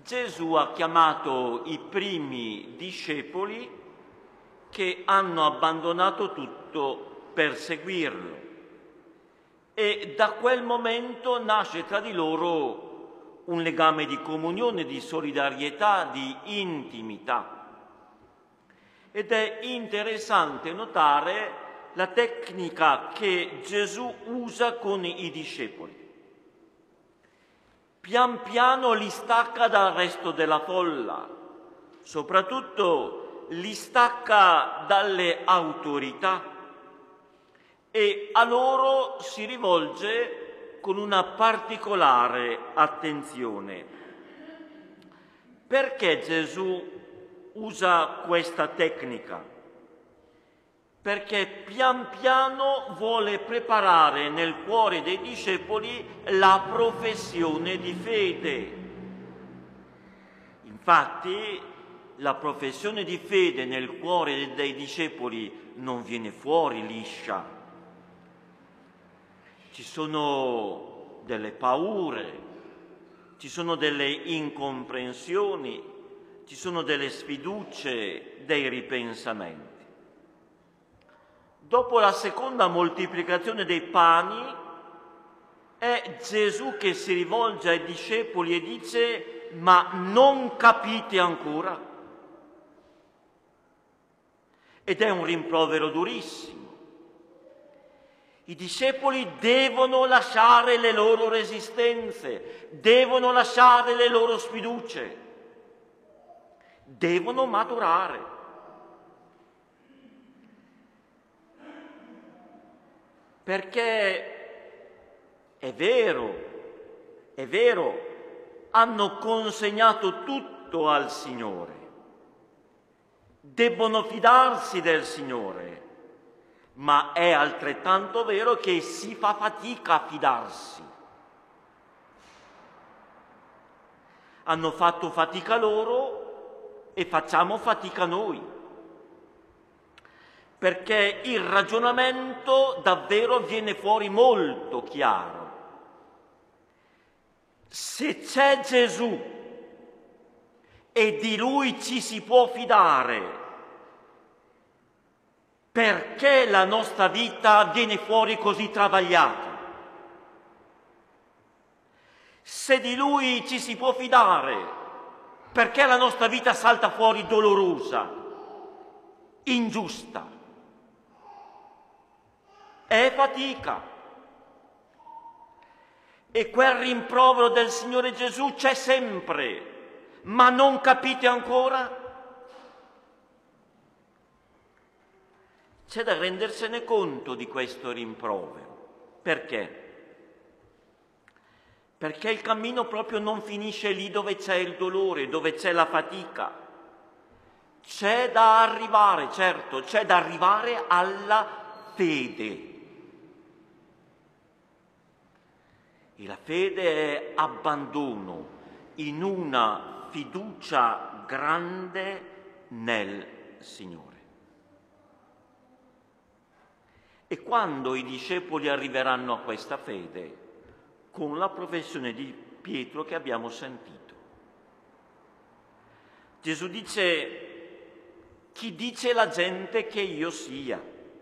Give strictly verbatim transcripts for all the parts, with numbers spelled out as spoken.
Gesù ha chiamato i primi discepoli che hanno abbandonato tutto per seguirlo. E da quel momento nasce tra di loro un legame di comunione, di solidarietà, di intimità. Ed è interessante notare la tecnica che Gesù usa con i discepoli. Pian piano li stacca dal resto della folla, soprattutto li stacca dalle autorità e a loro si rivolge con una particolare attenzione. Perché Gesù usa questa tecnica? Perché pian piano vuole preparare nel cuore dei discepoli la professione di fede. Infatti, la professione di fede nel cuore dei discepoli non viene fuori liscia. Ci sono delle paure, ci sono delle incomprensioni, ci sono delle sfiducie, dei ripensamenti. Dopo la seconda moltiplicazione dei pani, è Gesù che si rivolge ai discepoli e dice: ma non capite ancora? Ed è un rimprovero durissimo. I discepoli devono lasciare le loro resistenze, devono lasciare le loro sfiducie, devono maturare. Perché è vero, è vero, hanno consegnato tutto al Signore, debbono fidarsi del Signore, ma è altrettanto vero che si fa fatica a fidarsi. Hanno fatto fatica loro e facciamo fatica noi, perché il ragionamento davvero viene fuori molto chiaro. Se c'è Gesù e di Lui ci si può fidare, perché la nostra vita viene fuori così travagliata? Se di Lui ci si può fidare, perché la nostra vita salta fuori dolorosa, ingiusta? È fatica. E quel rimprovero del Signore Gesù c'è sempre. Ma non capite ancora? C'è da rendersene conto di questo rimprovero. Perché? Perché il cammino proprio non finisce lì dove c'è il dolore, dove c'è la fatica. C'è da arrivare, certo, c'è da arrivare alla fede. E la fede è abbandono in una fiducia grande nel Signore. E quando i discepoli arriveranno a questa fede? Con la professione di Pietro che abbiamo sentito. Gesù dice: chi dice la gente che io sia?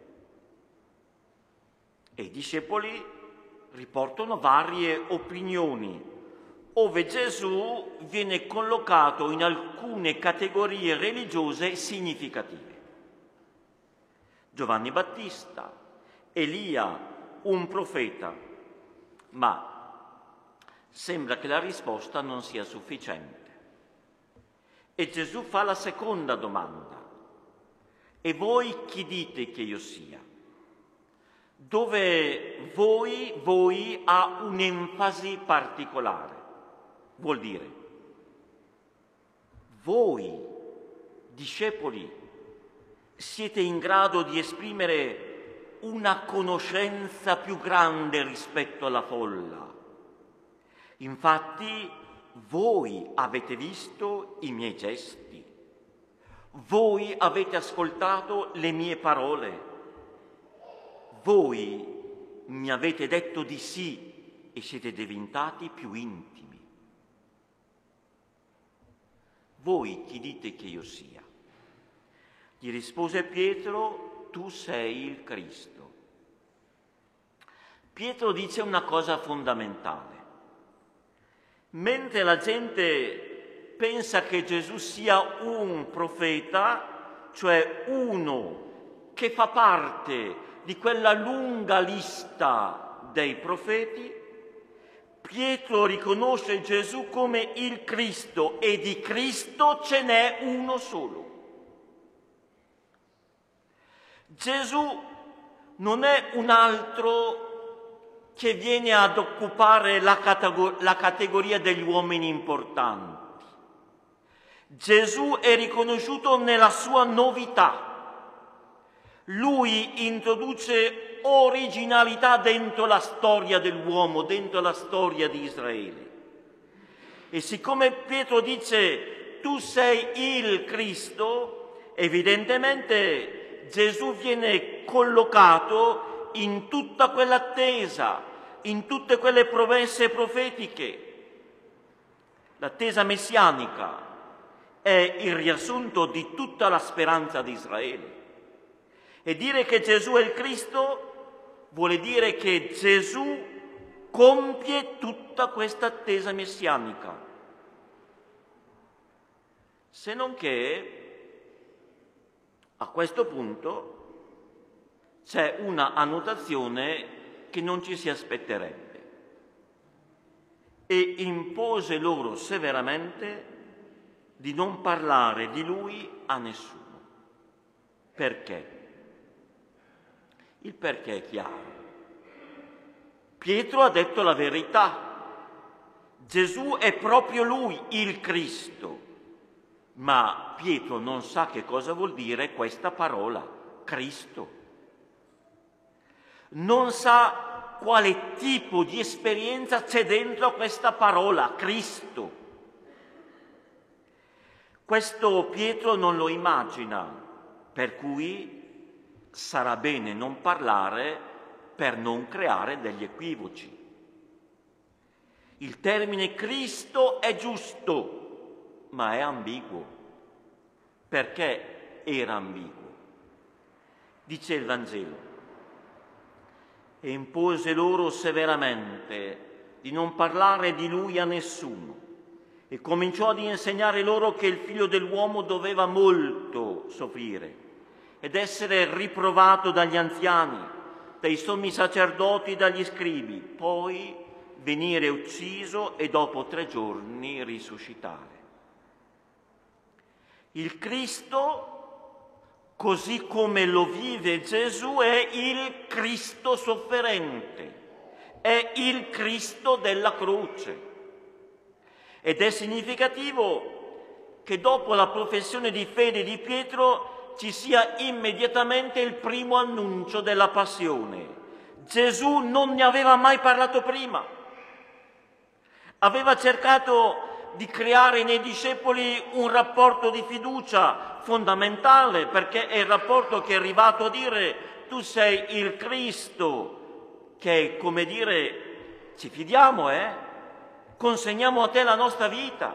E i discepoli riportano varie opinioni, ove Gesù viene collocato in alcune categorie religiose significative. Giovanni Battista, Elia, un profeta, ma sembra che la risposta non sia sufficiente. E Gesù fa la seconda domanda: e voi chi dite che io sia? Dove voi, voi ha un'enfasi particolare. Vuol dire, voi, discepoli, siete in grado di esprimere una conoscenza più grande rispetto alla folla. Infatti, voi avete visto i miei gesti, voi avete ascoltato le mie parole, voi mi avete detto di sì e siete diventati più intimi. voi chi dite che io sia? Gli rispose Pietro, tu sei il Cristo. Pietro dice una cosa fondamentale. Mentre la gente pensa che Gesù sia un profeta, cioè uno che fa parte di quella lunga lista dei profeti, Pietro riconosce Gesù come il Cristo e di Cristo ce n'è uno solo. Gesù non è un altro che viene ad occupare la, catego- la categoria degli uomini importanti. Gesù è riconosciuto nella sua novità. Lui introduce originalità dentro la storia dell'uomo, dentro la storia di Israele. E siccome Pietro dice tu sei il Cristo, evidentemente Gesù viene collocato in tutta quell'attesa, in tutte quelle promesse profetiche. L'attesa messianica è il riassunto di tutta la speranza di Israele. E dire che Gesù è il Cristo vuole dire che Gesù compie tutta questa attesa messianica. Se non che a questo punto c'è una annotazione che non ci si aspetterebbe. E impose loro severamente di non parlare di lui a nessuno. Perché? Il perché è chiaro. Pietro ha detto la verità. Gesù è proprio lui, il Cristo. Ma Pietro non sa che cosa vuol dire questa parola, Cristo. Non sa quale tipo di esperienza c'è dentro questa parola, Cristo. Questo Pietro non lo immagina, per cui sarà bene non parlare per non creare degli equivoci. Il termine Cristo è giusto, ma è ambiguo. Perché era ambiguo? Dice il Vangelo: e impose loro severamente di non parlare di lui a nessuno e cominciò ad insegnare loro che il figlio dell'uomo doveva molto soffrire ed essere riprovato dagli anziani, dai sommi sacerdoti e dagli scribi, poi venire ucciso e dopo tre giorni risuscitare. Il Cristo, così come lo vive Gesù, è il Cristo sofferente, è il Cristo della croce. Ed è significativo che dopo la professione di fede di Pietro ci sia immediatamente il primo annuncio della passione. Gesù non ne aveva mai parlato prima. Aveva cercato di creare nei discepoli un rapporto di fiducia fondamentale, perché è il rapporto che è arrivato a dire tu sei il Cristo, che è come dire ci fidiamo, eh? Consegniamo a te la nostra vita.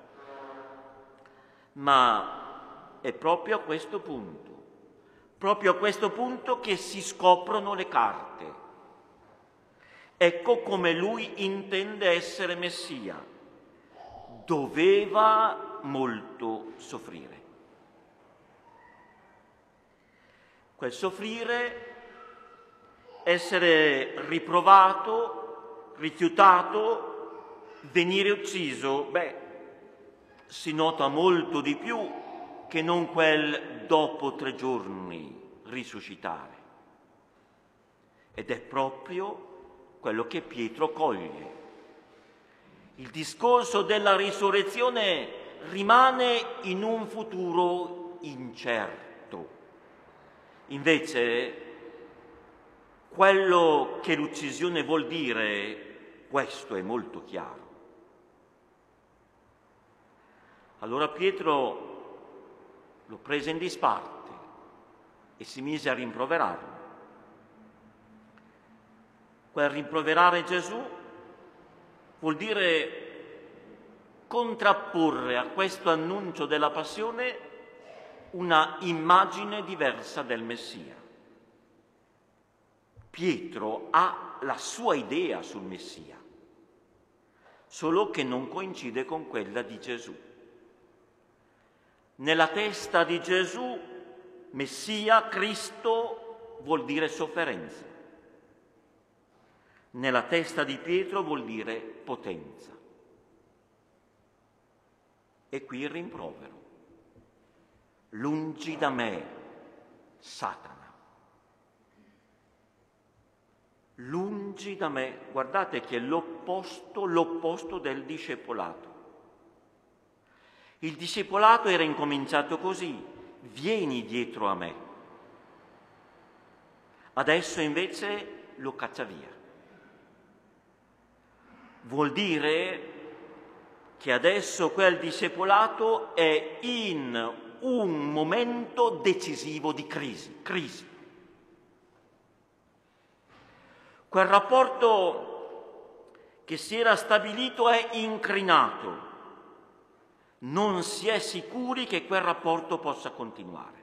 Ma è proprio a questo punto, proprio a questo punto che si scoprono le carte. Ecco come lui intende essere Messia. Doveva molto soffrire. Quel soffrire, essere riprovato, rifiutato, venire ucciso, beh, si nota molto di più che non quel dopo tre giorni risuscitare. Ed è proprio quello che Pietro coglie. Il discorso della risurrezione rimane in un futuro incerto. Invece, quello che l'uccisione vuol dire, questo è molto chiaro. Allora Pietro lo prese in disparte e si mise a rimproverarlo. Quel rimproverare Gesù vuol dire contrapporre a questo annuncio della passione una immagine diversa del Messia. Pietro ha la sua idea sul Messia, solo che non coincide con quella di Gesù. Nella testa di Gesù, Messia, Cristo, vuol dire sofferenza. Nella testa di Pietro vuol dire potenza. E qui il rimprovero. Lungi da me, Satana. Lungi da me, guardate che è l'opposto, l'opposto del discepolato. Il discepolato era incominciato così: vieni dietro a me. Adesso invece lo caccia via. Vuol dire che adesso quel discepolato è in un momento decisivo di crisi, crisi. Quel rapporto che si era stabilito è incrinato. Non si è sicuri che quel rapporto possa continuare.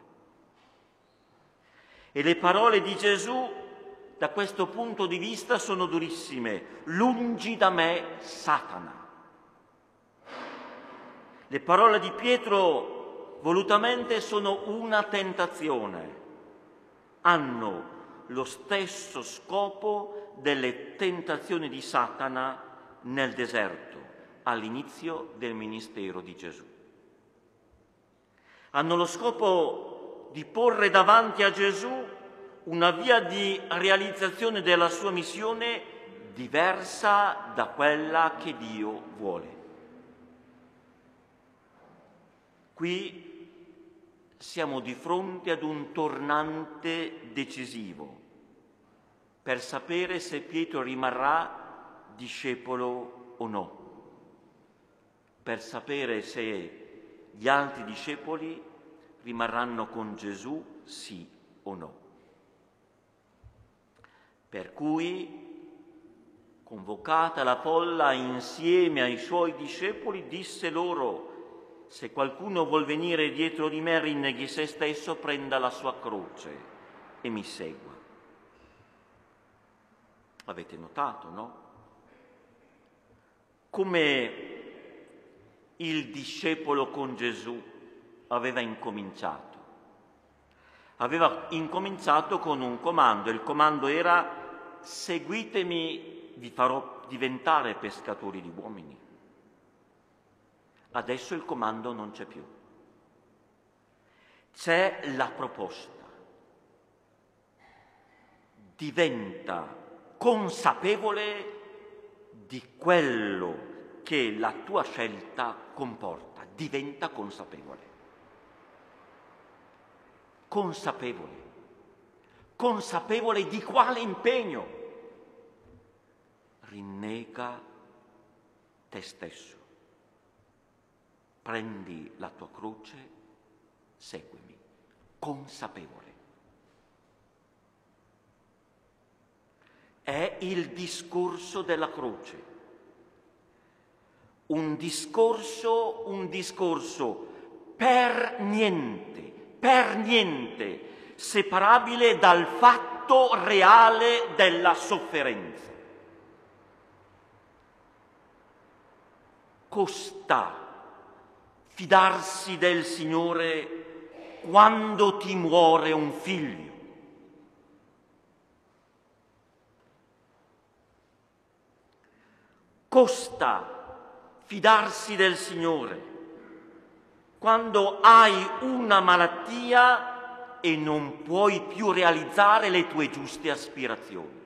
E le parole di Gesù, da questo punto di vista, sono durissime. Lungi da me, Satana. Le parole di Pietro, volutamente, sono una tentazione. Hanno lo stesso scopo delle tentazioni di Satana nel deserto, all'inizio del ministero di Gesù. Hanno lo scopo di porre davanti a Gesù una via di realizzazione della sua missione diversa da quella che Dio vuole. Qui siamo di fronte ad un tornante decisivo per sapere se Pietro rimarrà discepolo o no, per sapere se gli altri discepoli rimarranno con Gesù, sì o no. Per cui, convocata la folla insieme ai suoi discepoli, disse loro: se qualcuno vuol venire dietro di me, rinneghi se stesso, prenda la sua croce e mi segua. Avete notato, no? Come il discepolo con Gesù aveva incominciato. Aveva incominciato con un comando. Il comando era: seguitemi, vi farò diventare pescatori di uomini. Adesso il comando non c'è più. C'è la proposta. Diventa consapevole di quello che la tua scelta comporta. Diventa consapevole. Consapevole. Consapevole di quale impegno? Rinnega te stesso. Prendi la tua croce, seguimi. Consapevole. È il discorso della croce. Un discorso, un discorso per niente, per niente, separabile dal fatto reale della sofferenza. Costa fidarsi del Signore quando ti muore un figlio. Costa fidarsi del Signore quando hai una malattia e non puoi più realizzare le tue giuste aspirazioni.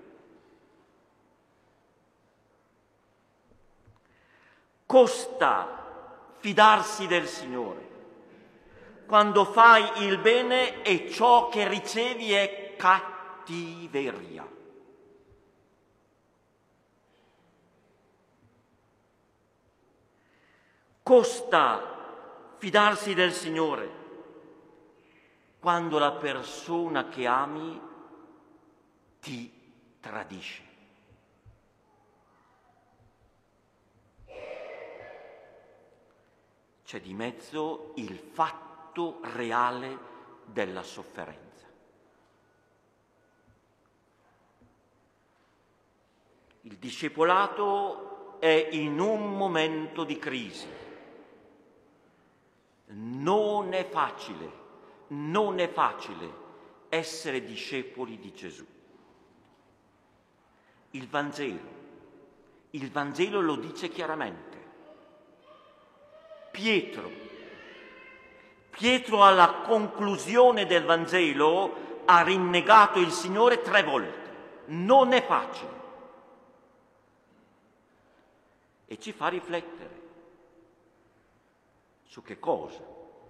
Costa fidarsi del Signore quando fai il bene e ciò che ricevi è cattiveria. Costa fidarsi del Signore quando la persona che ami ti tradisce. c'è di mezzo il fatto reale della sofferenza. Il discepolato è in un momento di crisi. Non è facile, non è facile essere discepoli di Gesù. Il Vangelo, il Vangelo lo dice chiaramente. Pietro, Pietro alla conclusione del Vangelo ha rinnegato il Signore tre volte. Non è facile. E ci fa riflettere su che cosa?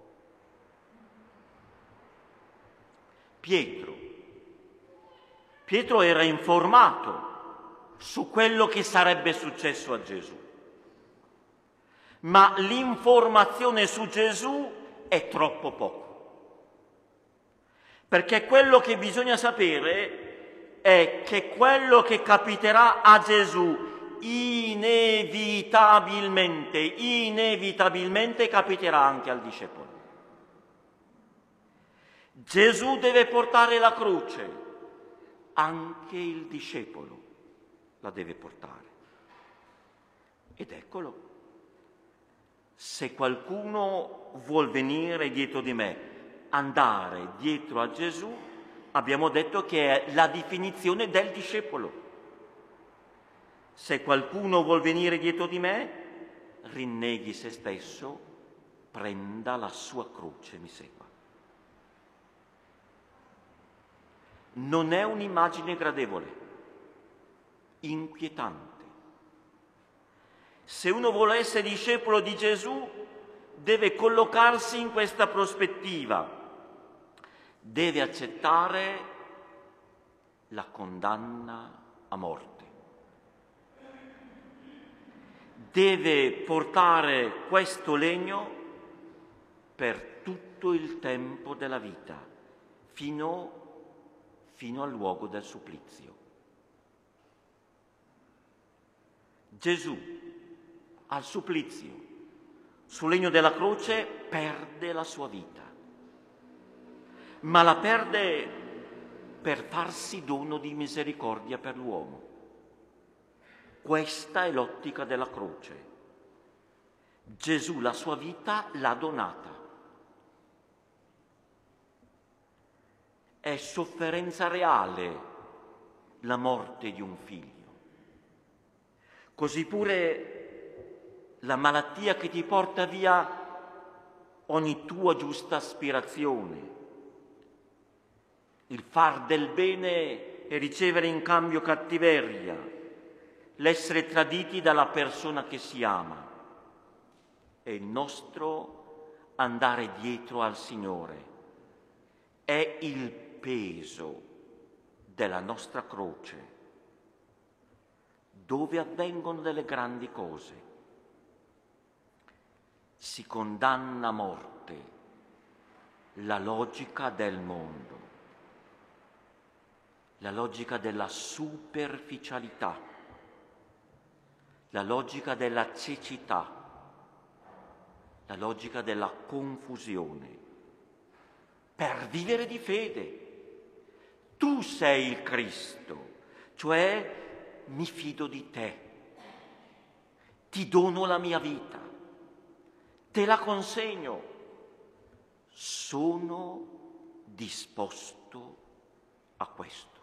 Pietro. Pietro era informato su quello che sarebbe successo a Gesù. Ma l'informazione su Gesù è troppo poco. Perché quello che bisogna sapere è che quello che capiterà a Gesù inevitabilmente, inevitabilmente capiterà anche al discepolo. Gesù deve portare la croce, anche il discepolo la deve portare. Ed eccolo, se qualcuno vuol venire dietro di me, andare dietro a Gesù, abbiamo detto che è la definizione del discepolo. Se qualcuno vuol venire dietro di me, rinneghi se stesso, prenda la sua croce e mi segua. Non è un'immagine gradevole, inquietante. Se uno vuole essere discepolo di Gesù, deve collocarsi in questa prospettiva, deve accettare la condanna a morte. Deve portare questo legno per tutto il tempo della vita, fino, fino al luogo del supplizio. Gesù, al supplizio, sul legno della croce, perde la sua vita, ma la perde per farsi dono di misericordia per l'uomo. Questa è l'ottica della croce. Gesù la sua vita l'ha donata. È sofferenza reale la morte di un figlio. Così pure la malattia che ti porta via ogni tua giusta aspirazione, il far del bene e ricevere in cambio cattiveria, l'essere traditi dalla persona che si ama, è il nostro andare dietro al Signore, è il peso della nostra croce, dove avvengono delle grandi cose. Si condanna a morte la logica del mondo, la logica della superficialità, la logica della cecità, la logica della confusione, per vivere di fede. Tu sei il Cristo, cioè mi fido di te, ti dono la mia vita, te la consegno, sono disposto a questo.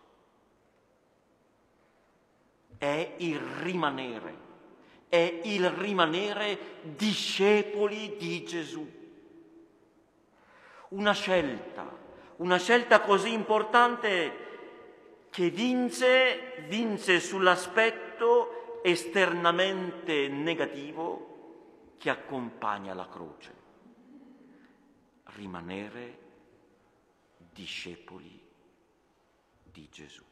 È il rimanere. È il rimanere discepoli di Gesù. Una scelta, una scelta così importante che vince, vince sull'aspetto esternamente negativo che accompagna la croce. Rimanere discepoli di Gesù.